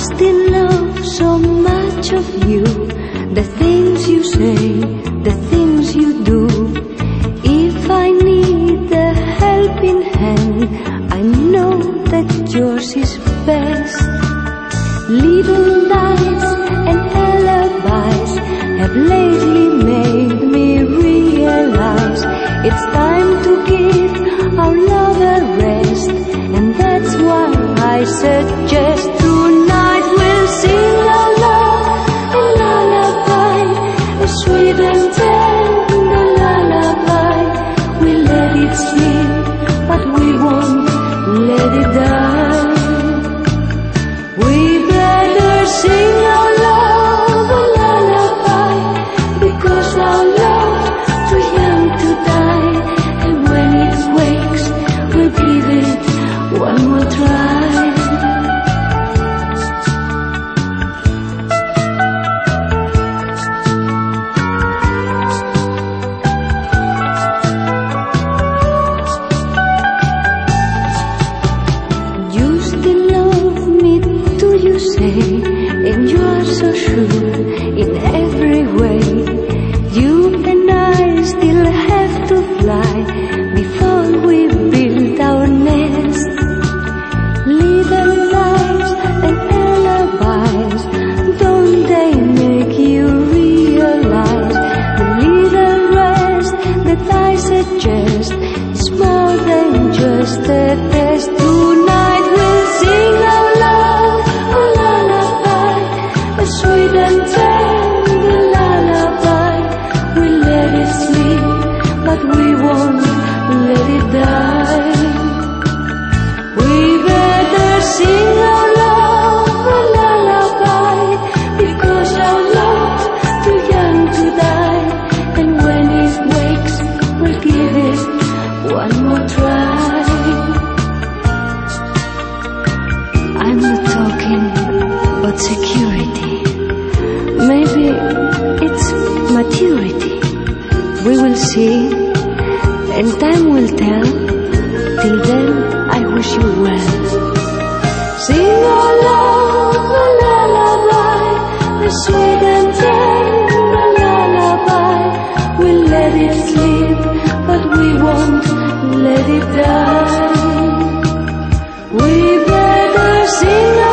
still love so much of you, the things you say, the things you do. If I need a helping hand, I know that yours is best. Little lies and alibis have lately made me realize it's time to give our love a rest, and that's why I suggest tonight we'll sing our love a lullaby, a sweet and tender lullaby. We'll let it sleep, but we won't let it die. We better sing our love a lullaby, because our love's too young to die, and when it wakes, we'll give it one more try. You still love me, do you say? And you are so sure in every way. You and I still have to fly before we build our nest. Little lies and alibis, don't they make you realize the little rest that I suggest is more than just a test? Tonight we'll sing our love a lullaby, a sweet and tender lullaby. We'll let it sleep, but we won't let it die. We better sing our love a lullaby, because our love's too young to die, and when it wakes, we'll give it one more try. I'm not talking about security. Maybe it's maturity. We will see, and time will tell. Till then, I wish you well. Sing our love a lullaby, a sweet and tender lullaby. We'll let it sleep, but we won't let it die. We better sing